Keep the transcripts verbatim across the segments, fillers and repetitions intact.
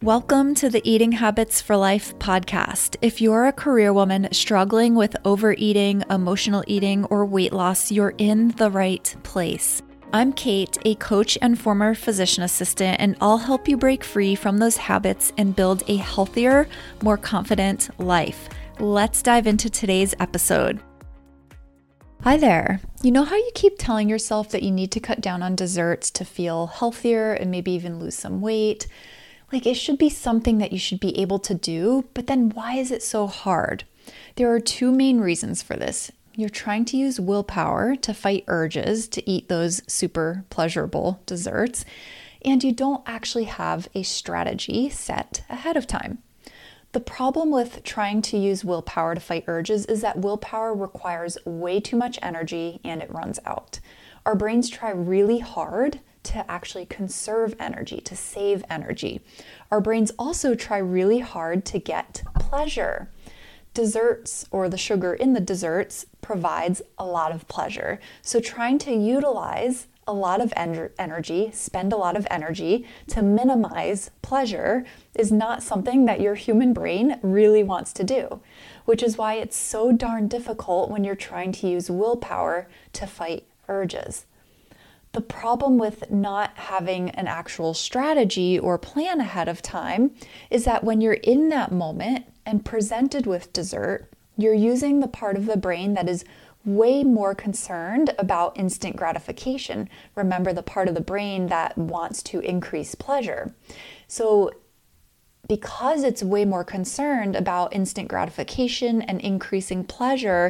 Welcome to the Eating Habits for Life podcast. If you're a career woman struggling with overeating, emotional eating, or weight loss, you're in the right place. I'm Kate, a coach and former physician assistant, and I'll help you break free from those habits and build a healthier, more confident life. Let's dive into today's episode. Hi there. You know how you keep telling yourself that you need to cut down on desserts to feel healthier and maybe even lose some weight? Like, it should be something that you should be able to do, but then why is it so hard? There are two main reasons for this. You're trying to use willpower to fight urges to eat those super pleasurable desserts, and you don't actually have a strategy set ahead of time. The problem with trying to use willpower to fight urges is that willpower requires way too much energy and it runs out. Our brains try really hard to actually conserve energy, to save energy. Our brains also try really hard to get pleasure. Desserts, or the sugar in the desserts, provides a lot of pleasure. So trying to utilize a lot of en- energy, spend a lot of energy to minimize pleasure is not something that your human brain really wants to do, which is why it's so darn difficult when you're trying to use willpower to fight urges. The problem with not having an actual strategy or plan ahead of time is that when you're in that moment and presented with dessert, you're using the part of the brain that is way more concerned about instant gratification. Remember, the part of the brain that wants to increase pleasure. So because it's way more concerned about instant gratification and increasing pleasure,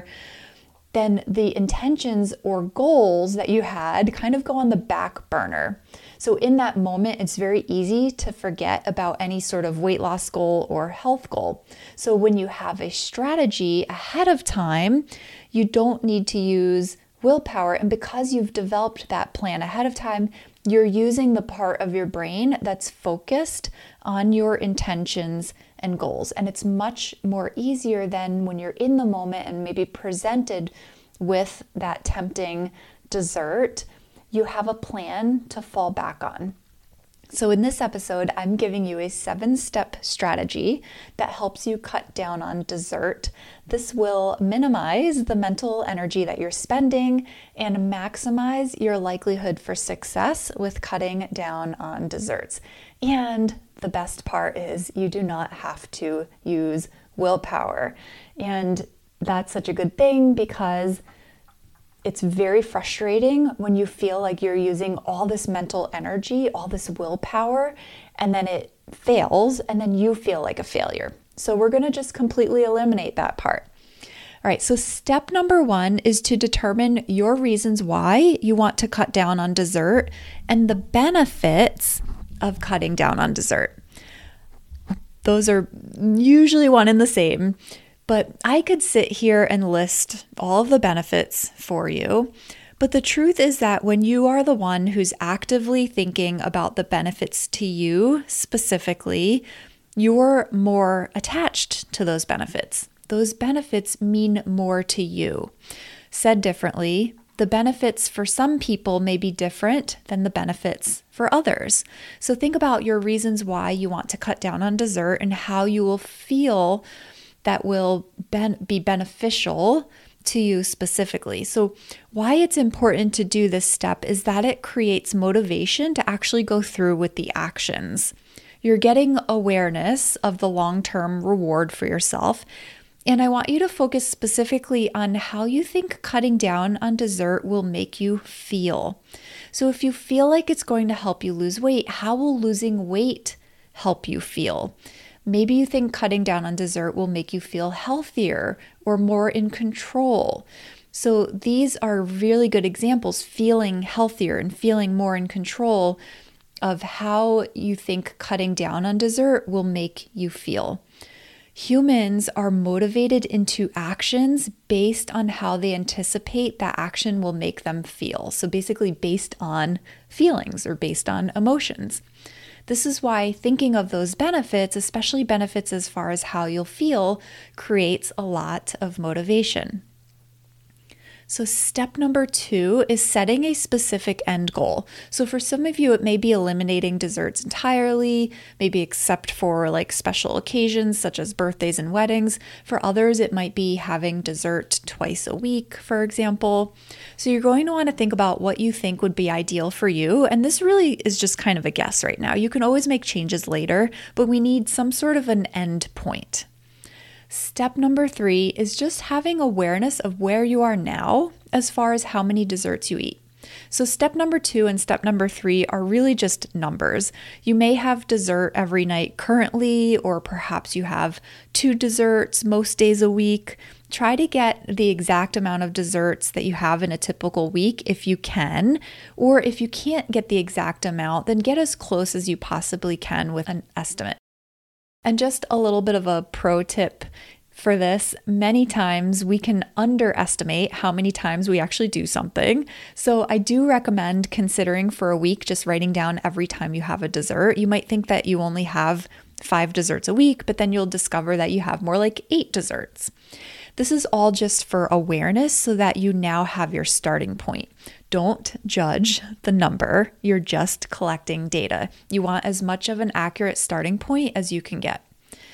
then the intentions or goals that you had kind of go on the back burner. So in that moment, it's very easy to forget about any sort of weight loss goal or health goal. So when you have a strategy ahead of time, you don't need to use willpower. And because you've developed that plan ahead of time, you're using the part of your brain that's focused on your intentions and goals. And it's much more easier than when you're in the moment and maybe presented with that tempting dessert, you have a plan to fall back on. So in this episode, I'm giving you a seven-step strategy that helps you cut down on dessert. This will minimize the mental energy that you're spending and maximize your likelihood for success with cutting down on desserts. And the best part is you do not have to use willpower. And that's such a good thing because it's very frustrating when you feel like you're using all this mental energy, all this willpower, and then it fails, and then you feel like a failure. So we're going to just completely eliminate that part. All right, so step number one is to determine your reasons why you want to cut down on dessert and the benefits of cutting down on dessert. Those are usually one and the same. But I could sit here and list all of the benefits for you. But the truth is that when you are the one who's actively thinking about the benefits to you specifically, you're more attached to those benefits. Those benefits mean more to you. Said differently, the benefits for some people may be different than the benefits for others. So think about your reasons why you want to cut down on dessert and how you will feel that will ben- be beneficial to you specifically. So why it's important to do this step is that it creates motivation to actually go through with the actions. You're getting awareness of the long-term reward for yourself. And I want you to focus specifically on how you think cutting down on dessert will make you feel. So if you feel like it's going to help you lose weight, how will losing weight help you feel? Maybe you think cutting down on dessert will make you feel healthier or more in control. So these are really good examples, feeling healthier and feeling more in control of how you think cutting down on dessert will make you feel. Humans are motivated into actions based on how they anticipate that action will make them feel. So basically based on feelings or based on emotions. This is why thinking of those benefits, especially benefits as far as how you'll feel, creates a lot of motivation. So step number two is setting a specific end goal. So for some of you, it may be eliminating desserts entirely, maybe except for like special occasions such as birthdays and weddings. For others, it might be having dessert twice a week, for example. So you're going to want to think about what you think would be ideal for you. And this really is just kind of a guess right now. You can always make changes later, but we need some sort of an end point. Step number three is just having awareness of where you are now as far as how many desserts you eat. So step number two and step number three are really just numbers. You may have dessert every night currently, or perhaps you have two desserts most days a week. Try to get the exact amount of desserts that you have in a typical week if you can, or if you can't get the exact amount, then get as close as you possibly can with an estimate. And just a little bit of a pro tip for this, many times we can underestimate how many times we actually do something. So I do recommend considering for a week just writing down every time you have a dessert. You might think that you only have five desserts a week, but then you'll discover that you have more like eight desserts. This is all just for awareness so that you now have your starting point. Don't judge the number. You're just collecting data. You want as much of an accurate starting point as you can get.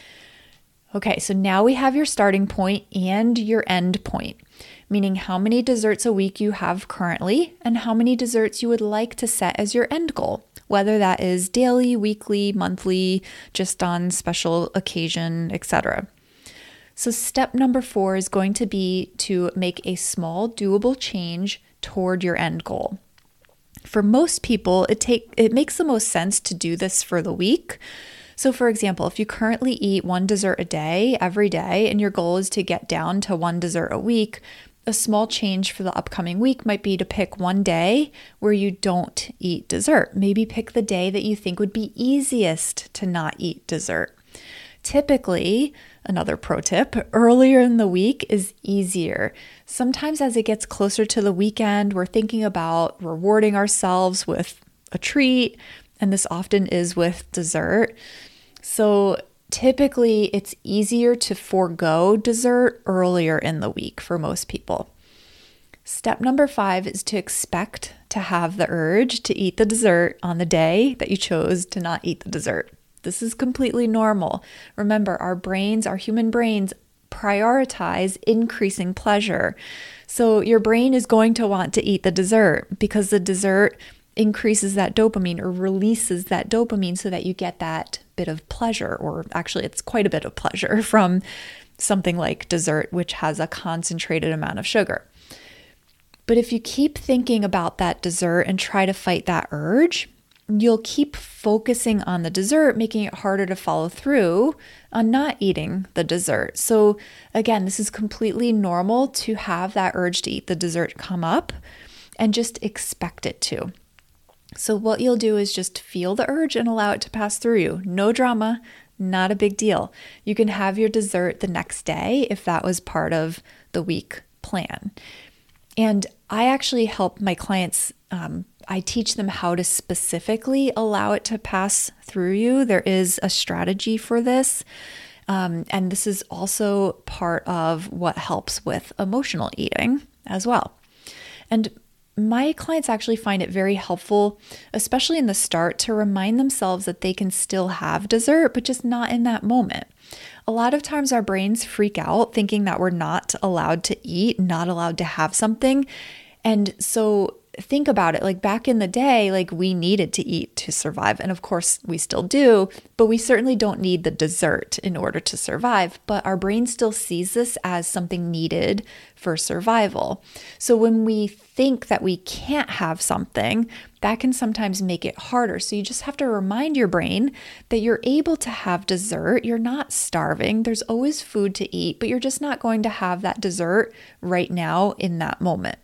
Okay, so now we have your starting point and your end point, meaning how many desserts a week you have currently and how many desserts you would like to set as your end goal, whether that is daily, weekly, monthly, just on special occasion, et cetera. So step number four is going to be to make a small, doable change toward your end goal. For most people, it take it makes the most sense to do this for the week. So for example, if you currently eat one dessert a day, every day, and your goal is to get down to one dessert a week, a small change for the upcoming week might be to pick one day where you don't eat dessert. Maybe pick the day that you think would be easiest to not eat dessert. Typically, another pro tip, earlier in the week is easier. Sometimes as it gets closer to the weekend, we're thinking about rewarding ourselves with a treat, and this often is with dessert. So typically it's easier to forego dessert earlier in the week for most people. Step number five is to expect to have the urge to eat the dessert on the day that you chose to not eat the dessert. This is completely normal. Remember, our brains, our human brains, prioritize increasing pleasure. So your brain is going to want to eat the dessert because the dessert increases that dopamine or releases that dopamine so that you get that bit of pleasure, or actually it's quite a bit of pleasure from something like dessert, which has a concentrated amount of sugar. But if you keep thinking about that dessert and try to fight that urge, you'll keep focusing on the dessert, making it harder to follow through on not eating the dessert. So again, this is completely normal to have that urge to eat the dessert come up and just expect it to. So what you'll do is just feel the urge and allow it to pass through you. No drama, not a big deal. You can have your dessert the next day if that was part of the week plan. And I actually help my clients, um, I teach them how to specifically allow it to pass through you. There is a strategy for this. Um, and this is also part of what helps with emotional eating as well. And my clients actually find it very helpful, especially in the start, to remind themselves that they can still have dessert, but just not in that moment. A lot of times our brains freak out thinking that we're not allowed to eat, not allowed to have something. And so think about it, like back in the day, like we needed to eat to survive. And of course we still do, but we certainly don't need the dessert in order to survive. But our brain still sees this as something needed for survival. So when we think that we can't have something, that can sometimes make it harder. So you just have to remind your brain that you're able to have dessert. You're not starving. There's always food to eat, but you're just not going to have that dessert right now in that moment.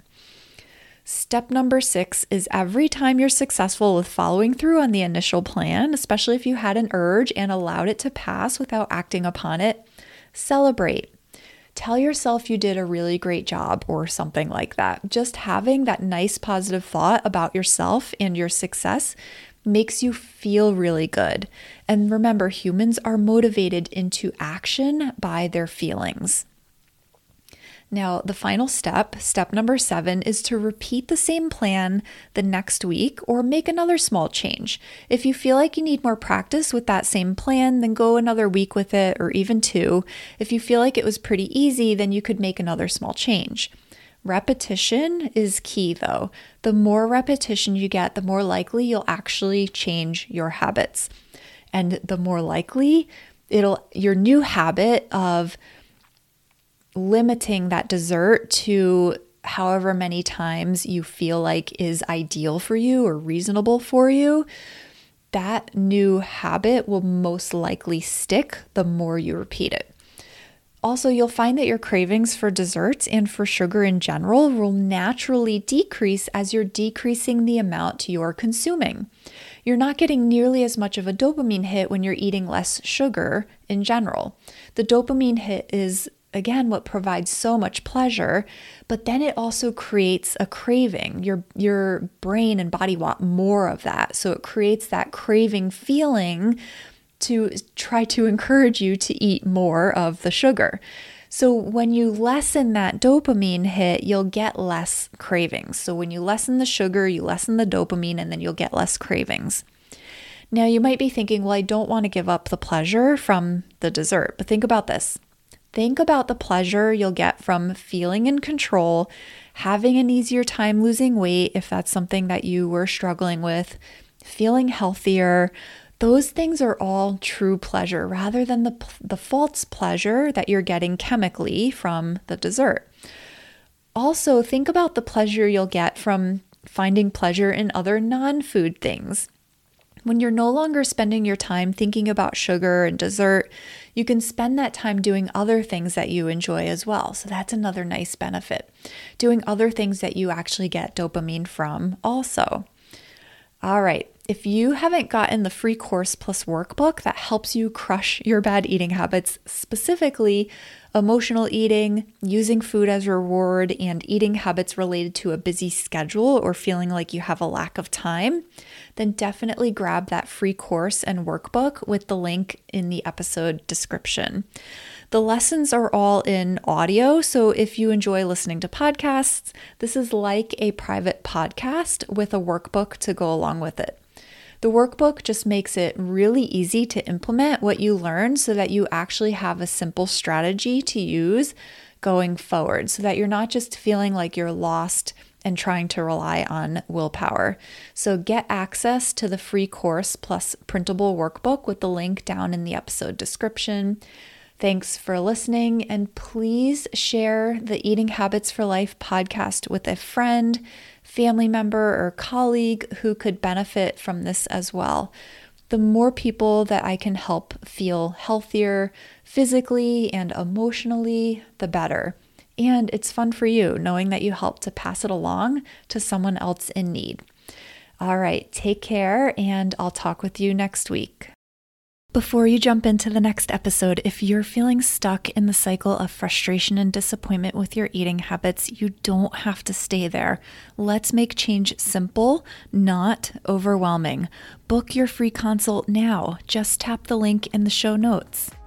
Step number six is every time you're successful with following through on the initial plan, especially if you had an urge and allowed it to pass without acting upon it, celebrate. Tell yourself you did a really great job or something like that. Just having that nice positive thought about yourself and your success makes you feel really good. And remember, humans are motivated into action by their feelings. Now, the final step, step number seven, is to repeat the same plan the next week or make another small change. If you feel like you need more practice with that same plan, then go another week with it or even two. If you feel like it was pretty easy, then you could make another small change. Repetition is key though. The more repetition you get, the more likely you'll actually change your habits. And the more likely it'll your new habit of limiting that dessert to however many times you feel like is ideal for you or reasonable for you, that new habit will most likely stick the more you repeat it. Also, you'll find that your cravings for desserts and for sugar in general will naturally decrease as you're decreasing the amount you're consuming. You're not getting nearly as much of a dopamine hit when you're eating less sugar in general. The dopamine hit is, again, what provides so much pleasure, but then it also creates a craving. Your, your brain and body want more of that. So it creates that craving feeling to try to encourage you to eat more of the sugar. So when you lessen that dopamine hit, you'll get less cravings. So when you lessen the sugar, you lessen the dopamine, and then you'll get less cravings. Now you might be thinking, well, I don't want to give up the pleasure from the dessert, but think about this. Think about the pleasure you'll get from feeling in control, having an easier time losing weight if that's something that you were struggling with, feeling healthier. Those things are all true pleasure rather than the, the false pleasure that you're getting chemically from the dessert. Also, think about the pleasure you'll get from finding pleasure in other non-food things. When you're no longer spending your time thinking about sugar and dessert, you can spend that time doing other things that you enjoy as well. So that's another nice benefit. Doing other things that you actually get dopamine from also. All right. If you haven't gotten the free course plus workbook that helps you crush your bad eating habits, specifically emotional eating, using food as a reward, and eating habits related to a busy schedule or feeling like you have a lack of time, then definitely grab that free course and workbook with the link in the episode description. The lessons are all in audio, so if you enjoy listening to podcasts, this is like a private podcast with a workbook to go along with it. The workbook just makes it really easy to implement what you learn so that you actually have a simple strategy to use going forward so that you're not just feeling like you're lost and trying to rely on willpower. So get access to the free course plus printable workbook with the link down in the episode description. Thanks for listening, and please share the Eating Habits for Life podcast with a friend, family member, or colleague who could benefit from this as well. The more people that I can help feel healthier physically and emotionally, the better. And it's fun for you knowing that you help to pass it along to someone else in need. All right, take care, and I'll talk with you next week. Before you jump into the next episode, if you're feeling stuck in the cycle of frustration and disappointment with your eating habits, you don't have to stay there. Let's make change simple, not overwhelming. Book your free consult now. Just tap the link in the show notes.